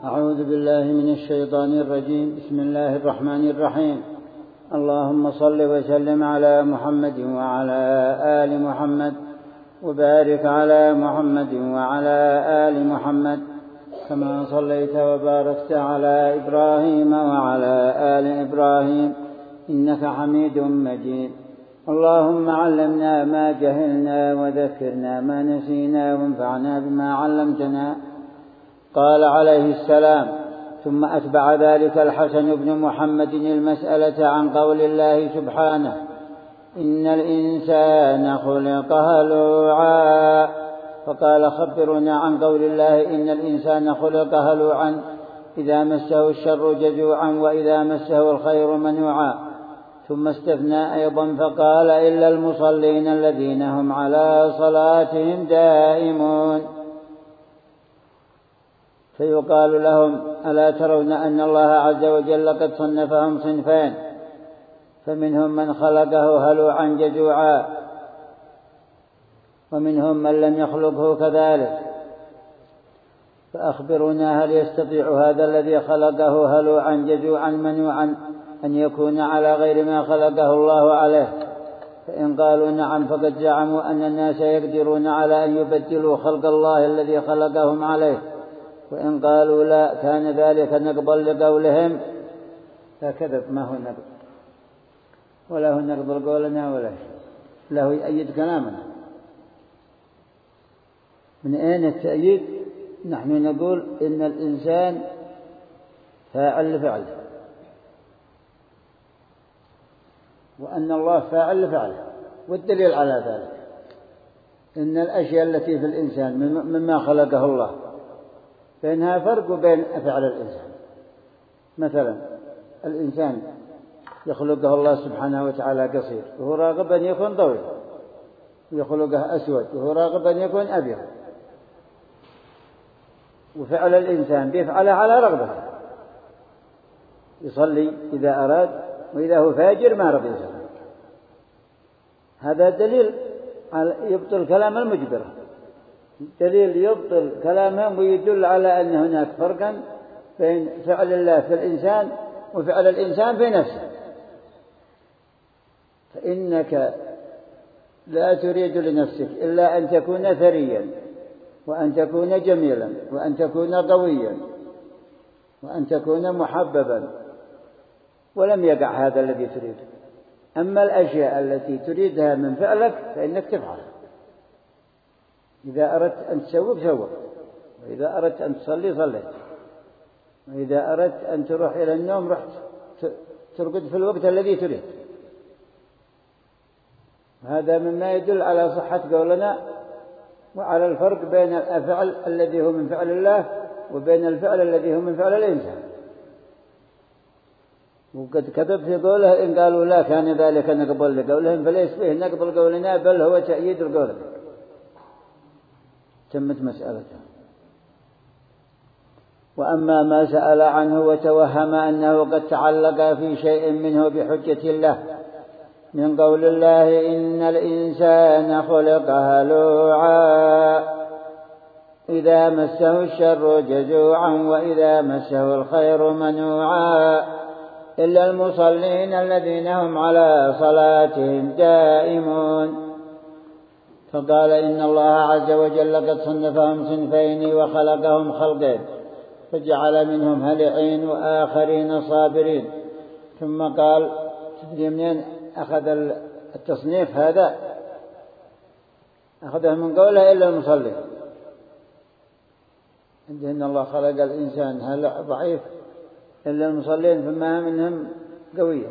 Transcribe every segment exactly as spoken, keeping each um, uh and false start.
أعوذ بالله من الشيطان الرجيم. بسم الله الرحمن الرحيم. اللهم صل وسلم على محمد وعلى آل محمد وبارك على محمد وعلى آل محمد كما صليت وباركت على إبراهيم وعلى آل إبراهيم إنك حميد مجيد. اللهم علمنا ما جهلنا وذكرنا ما نسينا وانفعنا بما علمتنا. قال عليه السلام: ثم أتبع ذلك الحسن بن محمد المسألة عن قول الله سبحانه: إن الإنسان خلق هلوعا، فقال: خبرنا عن قول الله: إن الإنسان خلق هلوعا إذا مسه الشر جزوعا وإذا مسه الخير منوعا. ثم استثنى أيضا فقال: إلا المصلين الذين هم على صلاتهم دائمون. فيقال لهم: ألا ترون أن الله عز وجل قد صنفهم صنفين، فمنهم من خلقه هلوعا جزوعا ومنهم من لم يخلقه كذلك، فأخبرونا هل يستطيع هذا الذي خلقه هلوعا جزوعا منوعا أن يكون على غير ما خلقه الله عليه؟ فإن قالوا نعم فقد زعموا أن الناس يقدرون على أن يبدلوا خلق الله الذي خلقهم عليه، وإن قالوا لا كان ذلك نقضا لقولهم. فكذب، ما هو نقض ولا هو نقض لقولنا ولا له يؤيد كلامنا. من أين التأييد؟ نحن نقول إن الإنسان فاعل لفعله، وأن الله فاعل لفعله، والدليل على ذلك إن الأشياء التي في الإنسان مما خلقه الله فإنها فرق بين أفعال الإنسان. مثلا الإنسان يخلقه الله سبحانه وتعالى قصير وهو راغب أن يكون طويل، ويخلقه أسود وهو راغب أن يكون أبيض، وفعل الإنسان بيفعله على رغبته، يصلي إذا أراد، وإذا هو فاجر ما رضي يصلي. هذا دليل يبطل كلام المجبرة، دليل يبطل كلامهم ويدل على أن هناك فرقا بين فعل الله في الإنسان وفعل الإنسان في نفسه. فإنك لا تريد لنفسك إلا أن تكون ثريا، وأن تكون جميلا، وأن تكون قويا، وأن تكون محببا، ولم يقع هذا الذي تريده. أما الأشياء التي تريدها من فعلك فإنك تفعلها. إذا أردت أن تسوق سوق، وإذا أردت أن تصلي صليت، وإذا أردت أن تروح إلى النوم رحت ترقد في الوقت الذي تريد. هذا مما يدل على صحة قولنا وعلى الفرق بين الفعل الذي هو من فعل الله وبين الفعل الذي هو من فعل الإنسان. وقد كذب في قوله: إن قالوا لا كان ذلك نقبل لقولهم، فليس فيه نقبل قولنا بل هو تأييد القول. تمت مسألته. وأما ما سأل عنه وتوهم أنه قد تعلق في شيء منه بحجة الله من قول الله: إن الإنسان خلق هلوعا إذا مسه الشر جزوعا وإذا مسه الخير منوعا إلا المصلين الذين هم على صلاتهم دائمون. فقال: إن الله عز وجل قد صنفهم صنفين وخلقهم خلقين، فجعل منهم هلعين وآخرين صابرين. ثم قال: تدري منين أخذ التصنيف هذا؟ أخذه من قوله: إلا المصلين. عنده إن الله خلق الإنسان هلع ضعيف، إلا المصلين فما منهم قوية.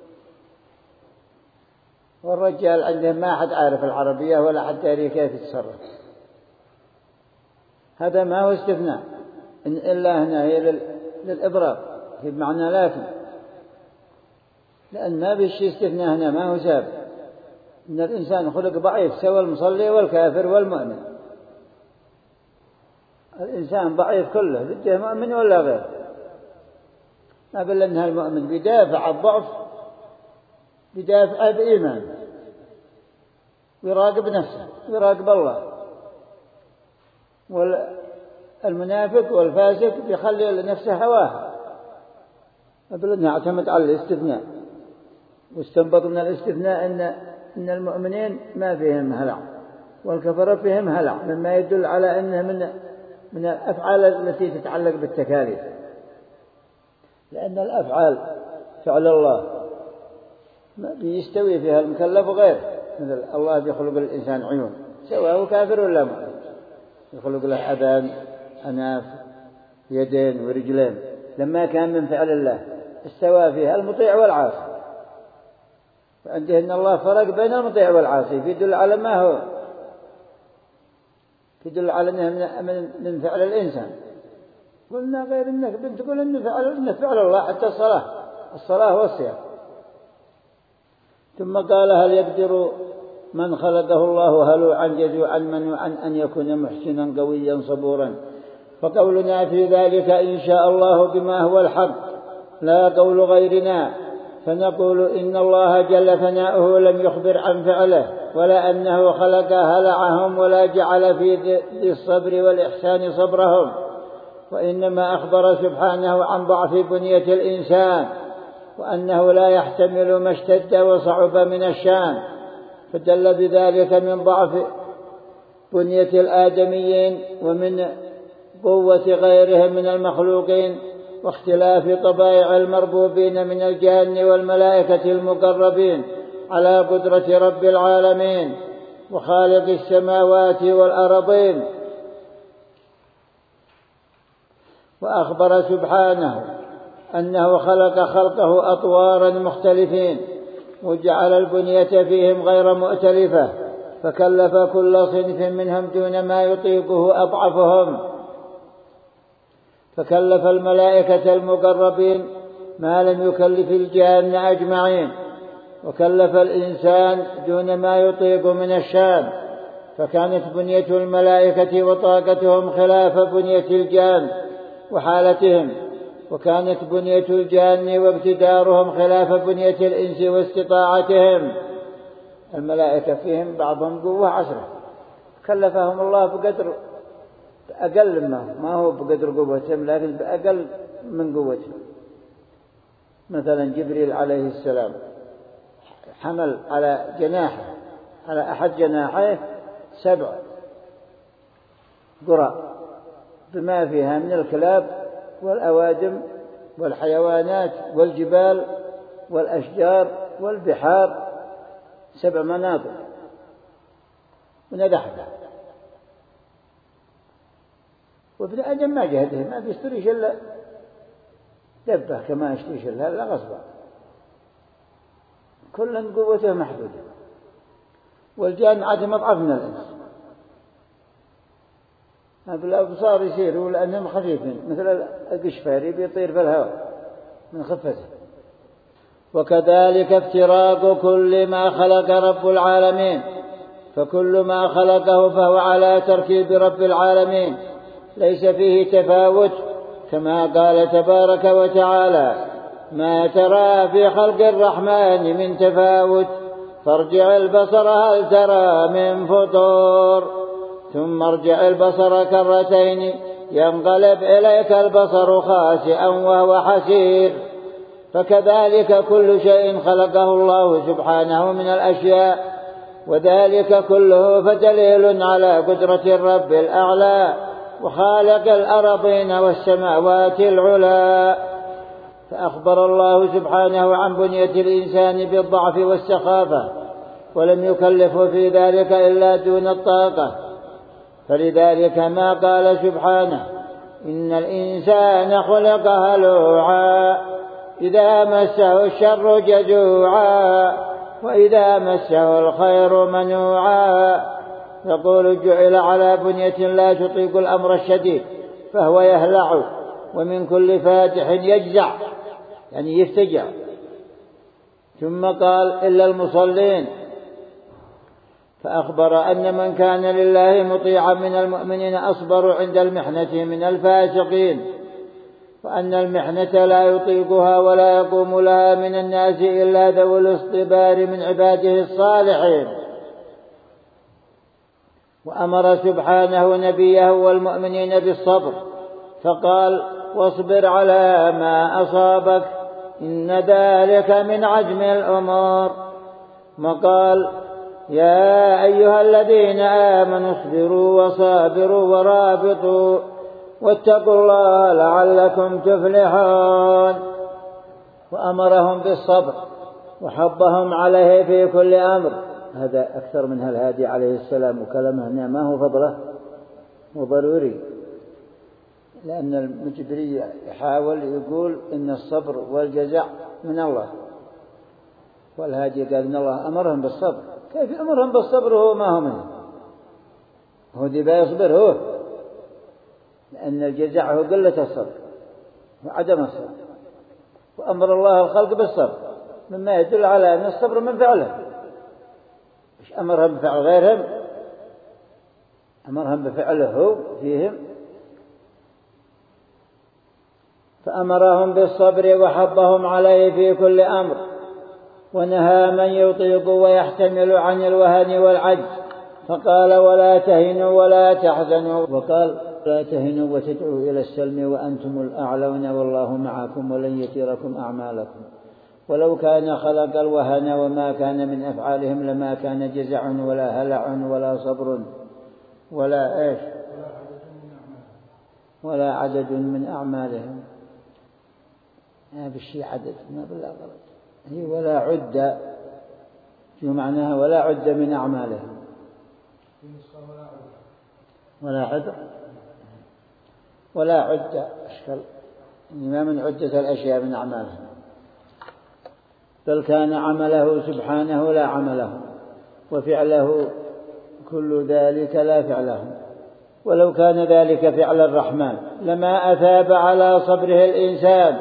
والرجال عندهم ما أحد عارف العربية ولا حد يدري كيف يتصرف. هذا ما هو استثناء، إن إلا هنا هي للإبراء، هي بمعنى لكن، لأن ما بيشي استثناء هنا، ما هو سابق. إن الإنسان خلق ضعيف سوى المصلي والكافر والمؤمن. الإنسان ضعيف كله، بده مؤمن ولا غير. ما بل أنها المؤمن بيدافع الضعف، بيدافع بإيمان، ويراقب نفسه ويراقب الله. المنافق والفاسق بيخلي لنفسه هواه، أبدا اعتمد على الاستثناء، واستنبط من الاستثناء أن إن المؤمنين ما فيهم هلع والكفرة فيهم هلع، مما يدل على أنه من من الأفعال التي تتعلق بالتكاليف، لأن الأفعال فعل الله ما بيستوي فيها المكلف وغيره، مثل الله بيخلق الإنسان عيون سواء كافر ولا مؤمن، يخلق له أذان أناف يدين ورجلين، لما كان من فعل الله استوى فيها المطيع والعاصي. فعنده أن الله فرق بين المطيع والعاصي، يدل على ما هو، يدل على أنه من فعل الإنسان. قلنا غير أنك بنتقول أنه فعل أنه فعل الله، حتى الصلاة الصلاة والصيام. ثم قال هل يقدر من خلقه الله هلوعا جزوعا منوعا أن يكون محسنا قويا صبورا؟ فقولنا في ذلك إن شاء الله بما هو الحق لا قول غيرنا، فنقول إن الله جل ثناؤه لم يخبر عن فعله ولا أنه خلق هلعهم ولا جعل في ذي الصبر والإحسان صبرهم، وإنما أخبر سبحانه عن ضعف بنية الإنسان وأنه لا يحتمل ما اشتد وصعب من الشان، فدل بذلك من ضعف بنية الآدميين ومن قوة غيرهم من المخلوقين واختلاف طبائع المربوبين من الجان والملائكة المقربين على قدرة رب العالمين وخالق السماوات والأرضين. وأخبر سبحانه أنه خلق خلقه أطوارا مختلفين وجعل البنية فيهم غير مؤتلفة، فكلف كل صنف منهم دون ما يطيقه أضعفهم، فكلف الملائكة المقربين ما لم يكلف الجان أجمعين، وكلف الإنسان دون ما يطيق من الشان، فكانت بنية الملائكة وطاقتهم خلاف بنية الجان وحالتهم، وكانت بنية الجان وابتدارهم خلاف بنية الإنس واستطاعتهم. الملائكة فيهم بعضهم قوة عشرة، كلفهم الله بقدر أقل ما ما هو بقدر قوتهم لكن بأقل من قوتهم. مثلا جبريل عليه السلام حمل على جناحه على أحد جناحيه سبع قرى بما فيها من الكلاب والأوادم والحيوانات والجبال والأشجار والبحار، سبع مناطق وندحها. وابن آدم ما جهده، ما بيشتريش إلا دبه كما يشتريش إلا لا غصبا، كل قوته محدودة. والجان عادهم أضعف من الإنس، بالأبصار يسيروا لأنهم خفيفين مثل القشفاري بيطير في الهواء من خفته. وكذلك افتراق كل ما خلق رب العالمين، فكل ما خلقه فهو على تركيب رب العالمين ليس فيه تفاوت، كما قال تبارك وتعالى ما ترى في خلق الرحمن من تفاوت فارجع البصر هل ترى من فطور ثم ارجع البصر كرتين ينقلب إليك البصر خاسئا وهو حسير. فكذلك كل شيء خلقه الله سبحانه من الأشياء، وذلك كله فدليل على قدرة الرب الأعلى وخالق الأرضين والسماوات العلى. فأخبر الله سبحانه عن بنية الإنسان بالضعف والسخافة، ولم يكلفه في ذلك إلا دون الطاقة، فلذلك ما قال سبحانه إن الإنسان خلق هلوعا إذا مسه الشر جزوعا وإذا مسه الخير منوعا، يقول جعل على بنية لا تطيق الأمر الشديد فهو يهلع، ومن كل فاتح يجزع يعني يفتجع. ثم قال إلا المصلين، فأخبر أن من كان لله مطيعا من المؤمنين أصبر عند المحنة من الفاسقين، وأن المحنة لا يطيقها ولا يقوم لها من الناس إلا ذوي الاصطبار من عباده الصالحين. وأمر سبحانه نبيه والمؤمنين بالصبر فقال: واصبر على ما أصابك إن ذلك من عزم الأمور. وقال: يا أيها الذين آمنوا اصبروا وصابروا ورابطوا واتقوا الله لعلكم تفلحون. وأمرهم بالصبر وحضهم عليه في كل أمر. هذا أكثر من الهادي عليه السلام، وكلامه هنا ما هو فضله وضروري، لأن المجبري يحاول يقول إن الصبر والجزع من الله، والهادي قال إن الله أمرهم بالصبر. كيف أمرهم بالصبر وهو ما هو منه؟ هو دي بيصبر هو، لأن الجزع هو قلة الصبر وعدم الصبر، وأمر الله الخلق بالصبر مما يدل على أن الصبر من فعله. مش أمرهم بفعل غيرهم، أمرهم بفعله هو فيهم. فأمرهم بالصبر وحضهم عليه في كل أمر، ونهى من يطيق ويحتمل عن الوهن والعجز، فقال: ولا تهنوا ولا تحزنوا، وقال: لا تهنوا وتدعوا إلى السلم وأنتم الأعلون والله معكم ولن يتركم أعمالكم. ولو كان خلق الوهن وما كان من أفعالهم لما كان جزع ولا هلع ولا صبر ولا إيش ولا عدد من أعمالهم. هذا الشيء عدد ما بالله غلط، هي ولا عد في معناها ولا عد من أعمالهم، ولا عد ولا عد أشكال ما من عدة الأشياء من أعمالهم، بل كان عمله سبحانه لا عمله، وفعله كل ذلك لا فعله. ولو كان ذلك فعل الرحمن لما أثاب على صبره الإنسان.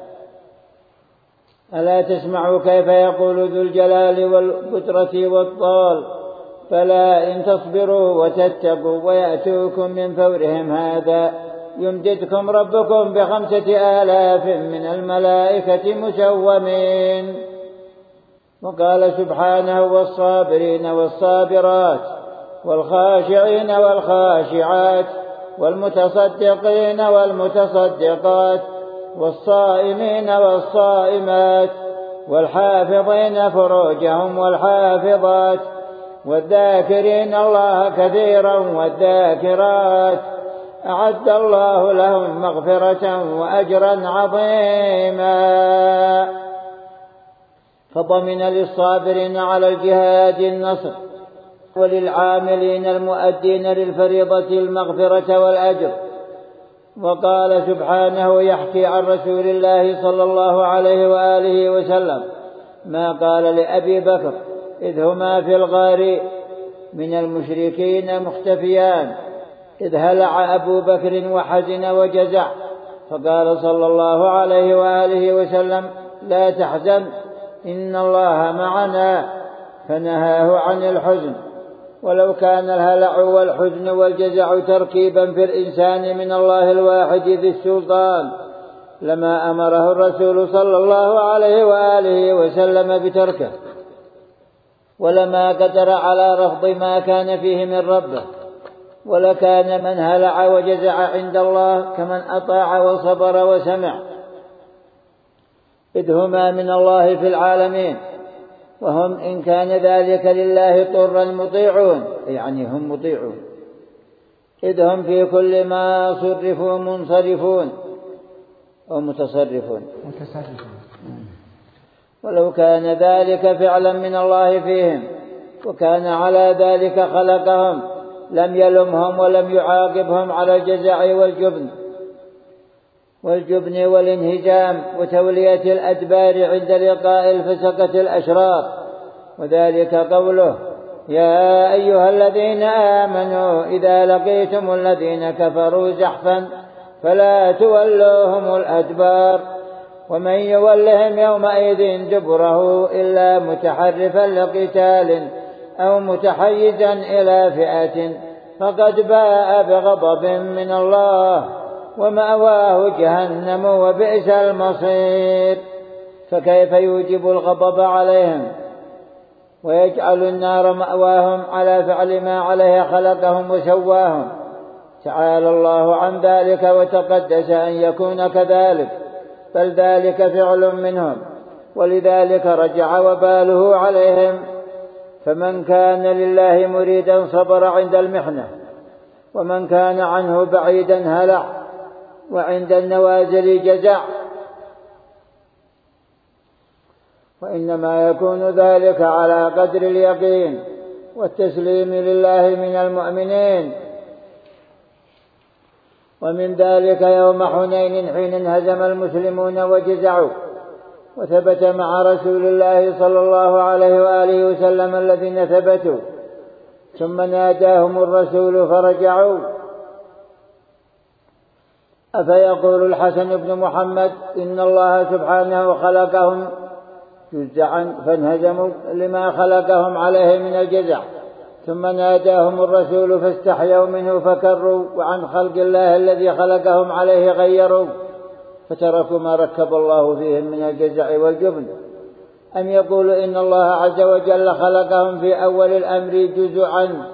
ألا تسمعوا كيف يقول ذو الجلال والقدرة والطال: فلا إن تصبروا وتتقوا ويأتوكم من فورهم هذا يمددكم ربكم بخمسة آلاف من الملائكة مسومين. وقال سبحانه: والصابرين والصابرات والخاشعين والخاشعات والمتصدقين والمتصدقات والصائمين والصائمات والحافظين فروجهم والحافظات والذاكرين الله كثيرا والذاكرات أعد الله لهم مغفرة وأجرا عظيما. فضمن للصابرين على الجهاد النصر، وللعاملين المؤدين للفريضة المغفرة والأجر. وقال سبحانه يحكي عن رسول الله صلى الله عليه وآله وسلم ما قال لأبي بكر إذ هما في الغار من المشركين مختفيان، إذ هلع أبو بكر وحزن وجزع، فقال صلى الله عليه وآله وسلم: لا تحزن إن الله معنا، فنهاه عن الحزن. ولو كان الهلع والحزن والجزع تركيبا في الإنسان من الله الواحد ذي السلطان لما أمره الرسول صلى الله عليه وآله وسلم بتركه، ولما قدر على رفض ما كان فيه من ربه. ولكان من هلع وجزع عند الله كمن أطاع وصبر وسمع، إذ هما من الله في العالمين، وهم إن كان ذلك لله طرا مطيعون، يعني هم مطيعون، إذ هم في كل ما صرفوا منصرفون أو متصرفون. ولو كان ذلك فعلا من الله فيهم وكان على ذلك خلقهم لم يلمهم ولم يعاقبهم على الجزع والجبن والجبن والانهزام وتولية الأدبار عند لقاء الفسقة الأشرار. وذلك قوله: يا أيها الذين آمنوا إذا لقيتم الذين كفروا زحفا فلا تولوهم الأدبار، ومن يولهم يومئذ دبره إلا متحرفا لقتال أو متحيزا إلى فئة فقد باء بغضب من الله ومأواه جهنم وبئس المصير. فكيف يوجب الغضب عليهم ويجعل النار مأواهم على فعل ما عليه خلقهم وسواهم. تعالى الله عن ذلك وتقدس أن يكون كذلك، بل ذلك فعل منهم، ولذلك رجع وباله عليهم. فمن كان لله مريدا صبر عند المحنة، ومن كان عنه بعيدا هلع، وعند النوازل جزع. وإنما يكون ذلك على قدر اليقين والتسليم لله من المؤمنين. ومن ذلك يوم حنين حين انهزم المسلمون وجزعوا، وثبت مع رسول الله صلى الله عليه وآله وسلم الذين ثبتوا، ثم ناداهم الرسول فرجعوا. أفيقول الحسن بن محمد إن الله سبحانه خلقهم جزعا فانهزموا لما خلقهم عليه من الجزع، ثم ناداهم الرسول فاستحيوا منه فكروا، وعن خلق الله الذي خلقهم عليه غيروا، فتركوا ما ركب الله فيهم من الجزع والجبن. أم يقول إن الله عز وجل خلقهم في أول الأمر جزعا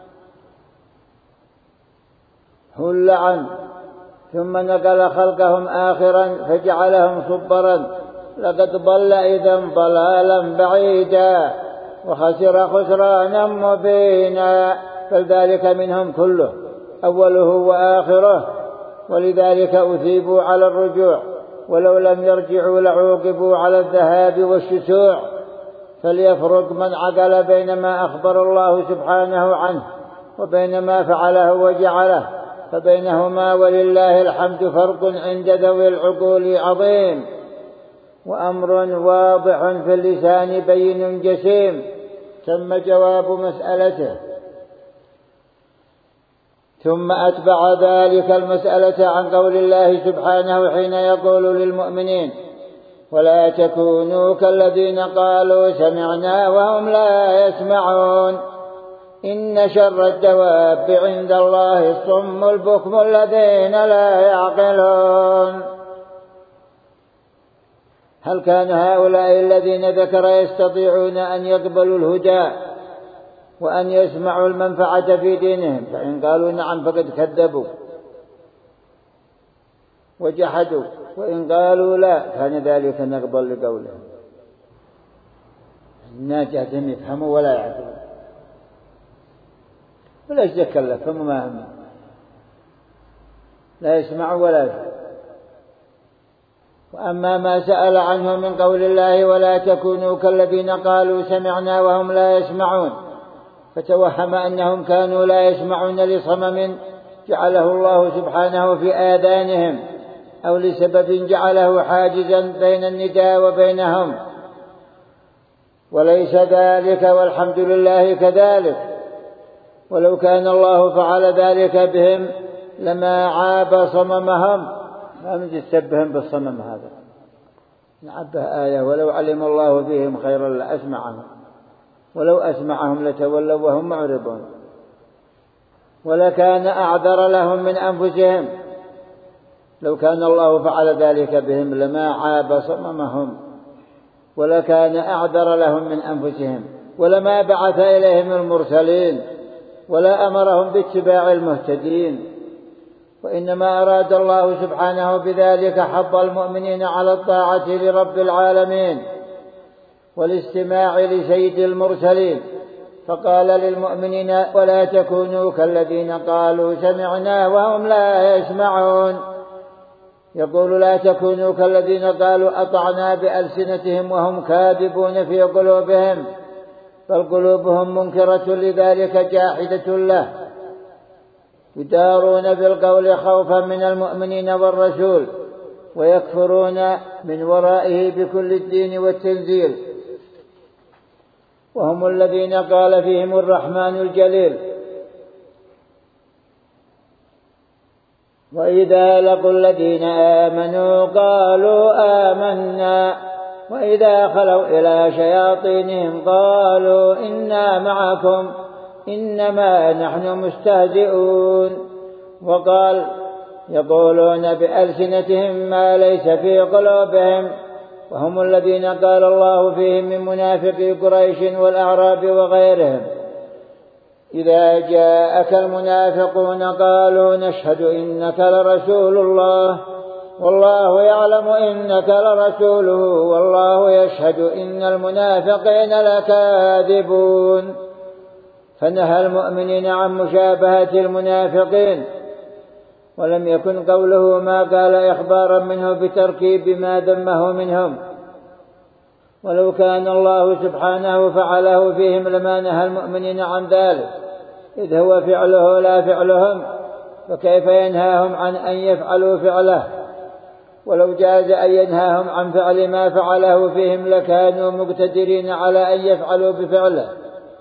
هلعا، ثم نقل خلقهم آخرا فجعلهم صبرا، لقد ضل إذن ضلالا بعيدا وخسر خسرانا مبينا. فذلك منهم كله أوله وآخره، ولذلك أثيبوا على الرجوع، ولو لم يرجعوا لعوقبوا على الذهاب والشسوع. فليفرق من عقل بين ما أخبر الله سبحانه عنه وبين ما فعله وجعله، فبينهما ولله الحمد فرق عند ذوي العقول عظيم، وأمر واضح في اللسان بين جسيم. ثم جواب مسألته. ثم أتبع ذلك المسألة عن قول الله سبحانه حين يقول للمؤمنين: ولا تكونوا كالذين قالوا سمعنا وهم لا يسمعون، إن شر الدواب عند الله الصم البكم الذين لا يعقلون. هل كان هؤلاء الذين ذكر يستطيعون أن يقبلوا الهدى وأن يسمعوا المنفعة في دينهم؟ فإن قالوا نعم فقد كذبوا وجحدوا، وإن قالوا لا كان ذلك نقبل لقولهم. الناس جاهزين يفهموا ولا يعقلون، ولا يتكلف فهم ما هم، لا يسمعوا ولا يفهموا. وأما ما سأل عنه من قول الله: ولا تكونوا كالذين قالوا سمعنا وهم لا يسمعون، فتوهم أنهم كانوا لا يسمعون لصمم جعله الله سبحانه في آذانهم، أو لسبب جعله حاجزا بين النداء وبينهم، وليس ذلك والحمد لله كذلك. ولو كان الله فعل ذلك بهم لما عاب صممهم، ما من تسبهم بالصمم هذا، نعبه آية: ولو علم الله فيهم خيرا لأسمعهم، ولو أسمعهم لتولوا وهم معرضون، ولكان أعذر لهم من أنفسهم. لو كان الله فعل ذلك بهم لما عاب صممهم، ولكان أعذر لهم من أنفسهم، ولما بعث إليهم المرسلين، ولا أمرهم باتباع المهتدين. وإنما أراد الله سبحانه بذلك حض المؤمنين على الطاعة لرب العالمين والاستماع لسيد المرسلين، فقال للمؤمنين: ولا تكونوا كالذين قالوا سمعنا وهم لا يسمعون. يقول: لا تكونوا كالذين قالوا أطعنا بألسنتهم وهم كاذبون في قلوبهم، بل قلوبهم منكرة لذلك جاحدة له، يدارون بالقول خوفا من المؤمنين والرسول، ويكفرون من ورائه بكل الدين والتنزيل. وهم الذين قال فيهم الرحمن الجليل: وإذا لقوا الذين آمنوا قالوا آمنا، وإذا خلوا إلى شياطينهم قالوا إنا معكم إنما نحن مستهزئون. وقال: يقولون بألسنتهم ما ليس في قلوبهم، وهم الذين قال الله فيهم من منافقي قريش والأعراب وغيرهم: إذا جاءك المنافقون قالوا نشهد إنك لرسول الله والله يعلم إنك لرسوله والله يشهد إن المنافقين لكاذبون. فنهى المؤمنين عن مشابهة المنافقين، ولم يكن قوله ما قال إخبارا منه بتركيب ما ذمه منهم، ولو كان الله سبحانه فعله فيهم لما نهى المؤمنين عن ذلك، إذ هو فعله لا فعلهم، فكيف ينهاهم عن أن يفعلوا فعله؟ ولو جاز أن ينهاهم عن فعل ما فعله فيهم لكانوا مقتدرين على أن يفعلوا بفعله.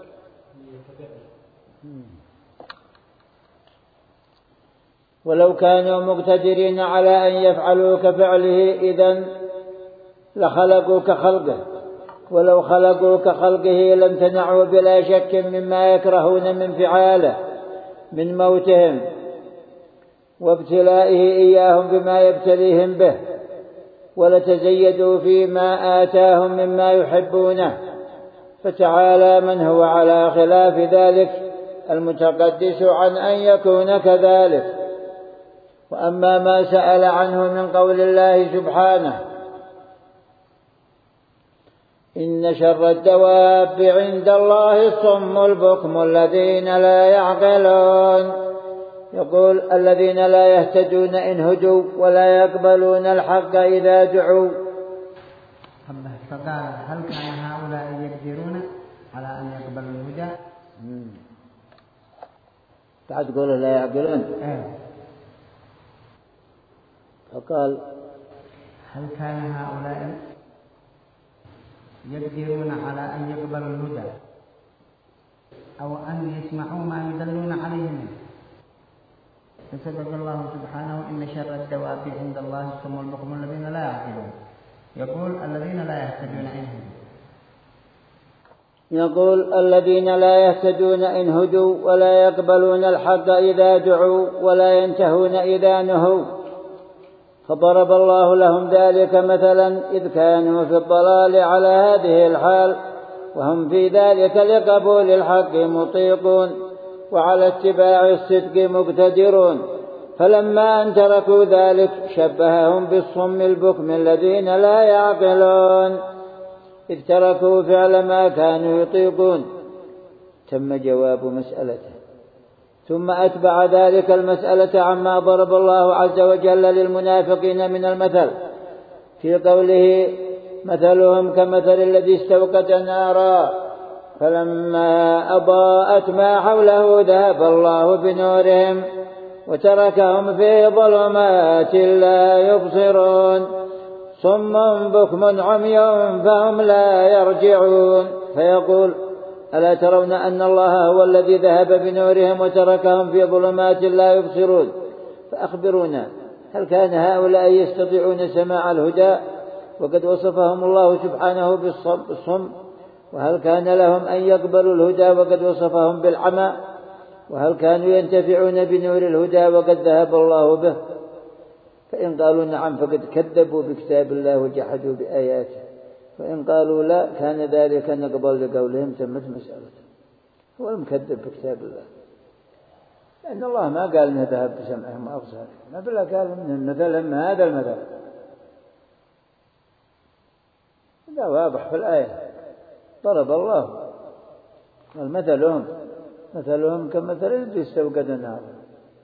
ولو كانوا مقتدرين على أن يفعلوا كفعله إذن لخلقوا كخلقه، ولو خلقوا كخلقه لامتنعوا بلا شك مما يكرهون من فعاله من موتهم وابتلائه إياهم بما يبتليهم به، ولتزيدوا فيما آتاهم مما يحبونه. فتعالى من هو على خلاف ذلك المتقدس عن أن يكون كذلك. وأما ما سأل عنه من قول الله سبحانه: إن شر الدواب عند الله الصم البكم الذين لا يعقلون، يقول الذين لا يهتدون إن هدوا ولا يقبلون الحق إذا دعوا. فقال: هل كان هؤلاء يقدرون على أن يقبلوا الهدى؟ بعد تقول لا يعقلون. فقال: هل كان هؤلاء يقدرون على أن يقبلوا الهدى أو أن يسمعوا ما يدلون عليه منه؟ فسبب الله سبحانه: إن شر الدواب عند الله الصم البكم الذين لا يعقلون، يقول الذين لا يهتدون إن هدوا. يقول الذين لا يهتدون إن هدوا ولا يقبلون الحق إذا دعوا ولا ينتهون إذا نهوا. فضرب الله لهم ذلك مثلا إذ كانوا في الضلال على هذه الحال، وهم في ذلك لقبول الحق مطيقون وعلى اتباع الصدق مقتدرون. فلما أن تركوا ذلك شبههم بالصم البكم الذين لا يعقلون، إذ تركوا فعل ما كانوا يطيقون. تم جواب مسألته، ثم أتبع ذلك المسألة عما ضرب الله عز وجل للمنافقين من المثل في قوله: مثلهم كمثل الذي استوقد نارا فلما أضاءت ما حوله ذهب الله بنورهم وتركهم في ظلمات لا يبصرون صم بكم عمي فهم لا يرجعون. فيقول: ألا ترون أن الله هو الذي ذهب بنورهم وتركهم في ظلمات لا يبصرون؟ فأخبرونا، هل كان هؤلاء يستطيعون سماع الهدى وقد وصفهم الله سبحانه بالصم؟ وهل كان لهم أن يقبلوا الهدى وقد وصفهم بالعمى؟ وهل كانوا ينتفعون بنور الهدى وقد ذهب الله به؟ فإن قالوا نعم فقد كذبوا بكتاب الله وجحدوا بآياته، وإن قالوا لا كان ذلك نقبل لقولهم تمت مسألته. هو المكذب بكتاب الله، لأن الله ما قال إنه ذهب بسمعهم وأبصارهم، ما بلا قال من مثلا ما هذا المثل. هذا واضح في الآية، ضرب الله والمثلهم مثلهم كمثل الذي استوقد نارا.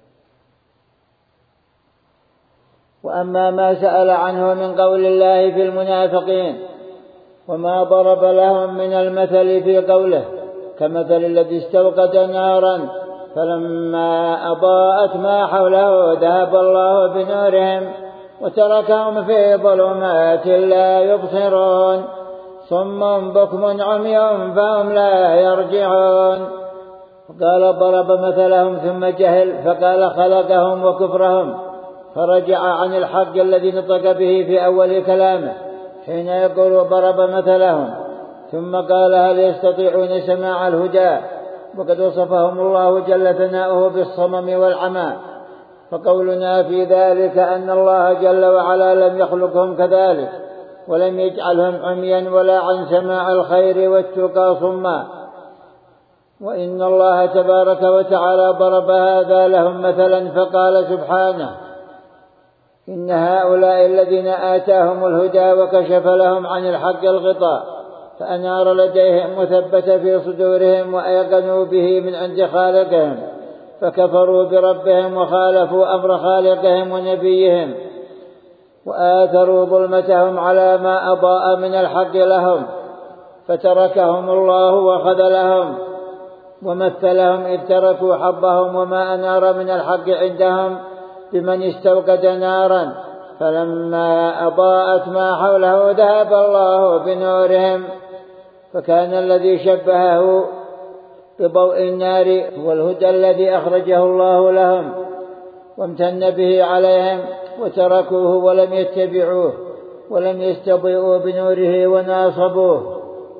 وأما ما سأل عنه من قول الله في المنافقين وما ضرب لهم من المثل في قوله كمثل الذي استوقد نارا فلما أضاءت ما حوله ذهب الله بنورهم وتركهم في ظلمات لا يبصرون صم بكم عمي فهم لا يرجعون. قال: ضرب مثلهم ثم جهل فقال: خلقهم وكفرهم، فرجع عن الحق الذي نطق به في أول كلامه حين يقول ضرب مثلهم، ثم قال: هل يستطيعون سماع الهدى وقد وصفهم الله جل ثناؤه بالصمم والعمى. فقولنا في ذلك أن الله جل وعلا لم يخلقهم كذلك، ولم يجعلهم عميا ولا عن سماع الخير والتقى صما. وإن الله تبارك وتعالى ضرب هذا لهم مثلا فقال سبحانه: إن هؤلاء الذين آتاهم الهدى وكشف لهم عن الحق الغطاء فأنار لديهم مثبت في صدورهم وأيقنوا به من عند خالقهم فكفروا بربهم وخالفوا أمر خالقهم ونبيهم وآثروا ظلمتهم على ما أضاء من الحق لهم فتركهم الله وخذلهم ومثلهم إذ تركوا حظهم وما أنار من الحق عندهم بمن استوقد نارا فلما أضاءت ما حوله ذهب الله بنورهم. فكان الذي شبهه بضوء النار هو الهدى الذي أخرجه الله لهم وامتن به عليهم وتركوه ولم يتبعوه ولم يستضيئوا بنوره وناصبوه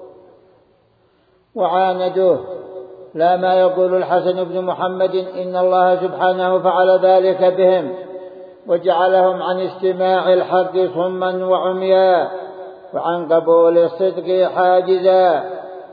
وعاندوه. لا ما يقول الحسن بن محمد إن الله سبحانه فعل ذلك بهم وجعلهم عن استماع الحق صما وعميا وعن قبول الصدق حاجزا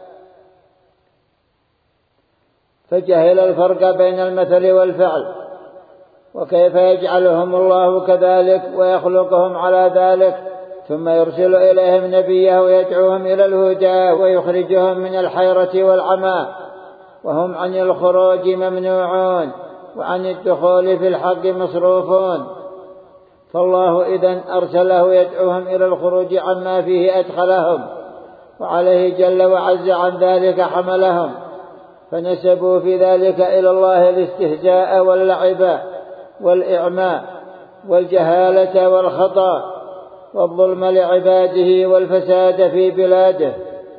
فجهل الفرق بين المثل والفعل. وكيف يجعلهم الله كذلك ويخلقهم على ذلك ثم يرسل إليهم نبيه يدعوهم إلى الهدى ويخرجهم من الحيرة والعمى وهم عن الخروج ممنوعون وعن الدخول في الحق مصروفون. فالله إذن أرسله يدعوهم إلى الخروج عما فيه أدخلهم وعليه جل وعز عن ذلك حملهم فنسبوا في ذلك إلى الله الاستهزاء واللعب والإعماء والجهالة والخطأ والظلم لعباده والفساد في بلاده.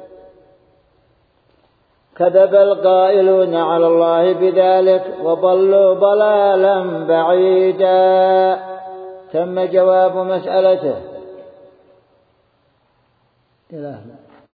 كذب القائلون على الله بذلك وضلوا ضلالا بعيدا. تم جواب مسألته. إلهنا